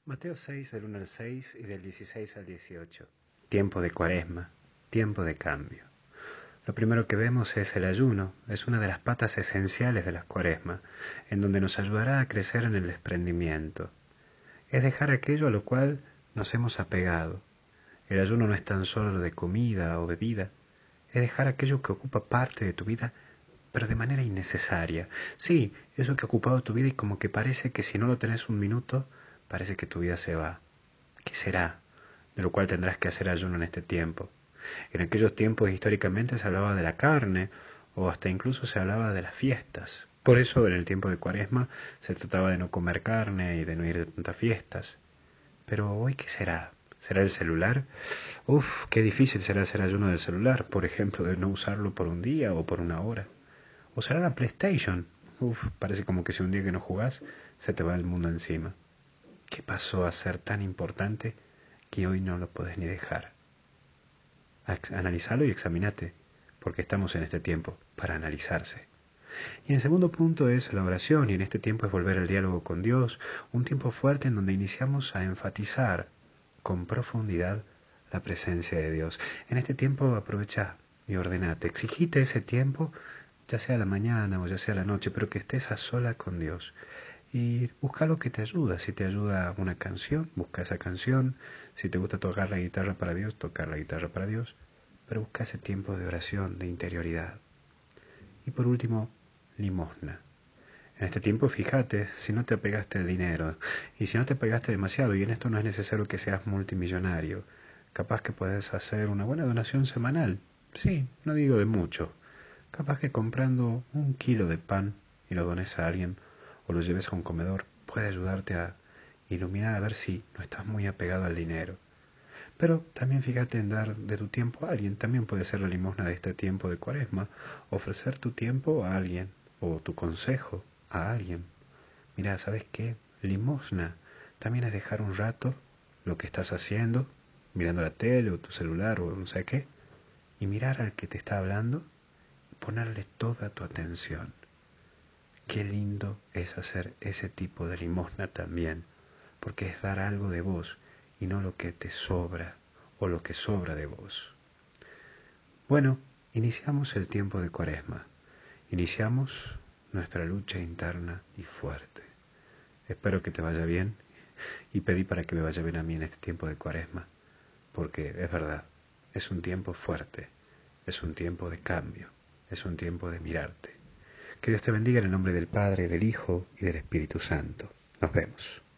Mateo 6, del 1 al 6 y del 16 al 18. Tiempo de Cuaresma, tiempo de cambio. Lo primero que vemos es el ayuno, es una de las patas esenciales de la Cuaresma, en donde nos ayudará a crecer en el desprendimiento. Es dejar aquello a lo cual nos hemos apegado. El ayuno no es tan solo de comida o bebida, es dejar aquello que ocupa parte de tu vida, pero de manera innecesaria. Sí, eso que ha ocupado tu vida y como que parece que si no lo tenés un minuto, parece que tu vida se va. ¿Qué será? De lo cual tendrás que hacer ayuno en este tiempo. En aquellos tiempos históricamente se hablaba de la carne o hasta incluso se hablaba de las fiestas. Por eso en el tiempo de Cuaresma se trataba de no comer carne y de no ir de tantas fiestas. Pero hoy, ¿qué será? ¿Será el celular? Uf, qué difícil será hacer ayuno del celular, por ejemplo, de no usarlo por un día o por una hora. ¿O será la PlayStation? Uf, parece como que si un día que no jugás, se te va el mundo encima. ¿Qué pasó a ser tan importante que hoy no lo podés ni dejar? Analizalo y examinate, porque estamos en este tiempo para analizarse. Y el segundo punto es la oración, y en este tiempo es volver al diálogo con Dios, un tiempo fuerte en donde iniciamos a enfatizar con profundidad la presencia de Dios. En este tiempo aprovecha y ordenate, exigite ese tiempo, ya sea la mañana o ya sea la noche, pero que estés a sola con Dios. Y busca lo que te ayuda. Si te ayuda una canción, busca esa canción. Si te gusta tocar la guitarra para Dios, tocar la guitarra para Dios. Pero busca ese tiempo de oración, de interioridad. Y por último, limosna. En este tiempo, fíjate, si no te apegaste al dinero, y si no te apegaste demasiado, y en esto no es necesario que seas multimillonario, capaz que puedes hacer una buena donación semanal. Sí, no digo de mucho. Capaz que comprando 1 kilo de pan y lo dones a alguien, o lo lleves a un comedor, puede ayudarte a iluminar a ver si no estás muy apegado al dinero. Pero también fíjate en dar de tu tiempo a alguien. También puede ser la limosna de este tiempo de Cuaresma. Ofrecer tu tiempo a alguien o tu consejo a alguien. Mira, ¿sabes qué? Limosna también es dejar un rato lo que estás haciendo, mirando la tele o tu celular o no sé qué, y mirar al que te está hablando y ponerle toda tu atención. Qué lindo es hacer ese tipo de limosna también, porque es dar algo de vos y no lo que te sobra o lo que sobra de vos. Bueno, iniciamos el tiempo de Cuaresma. Iniciamos nuestra lucha interna y fuerte. Espero que te vaya bien y pedí para que me vaya bien a mí en este tiempo de Cuaresma, porque es verdad, es un tiempo fuerte, es un tiempo de cambio, es un tiempo de mirarte. Que Dios te bendiga en el nombre del Padre, del Hijo y del Espíritu Santo. Nos vemos.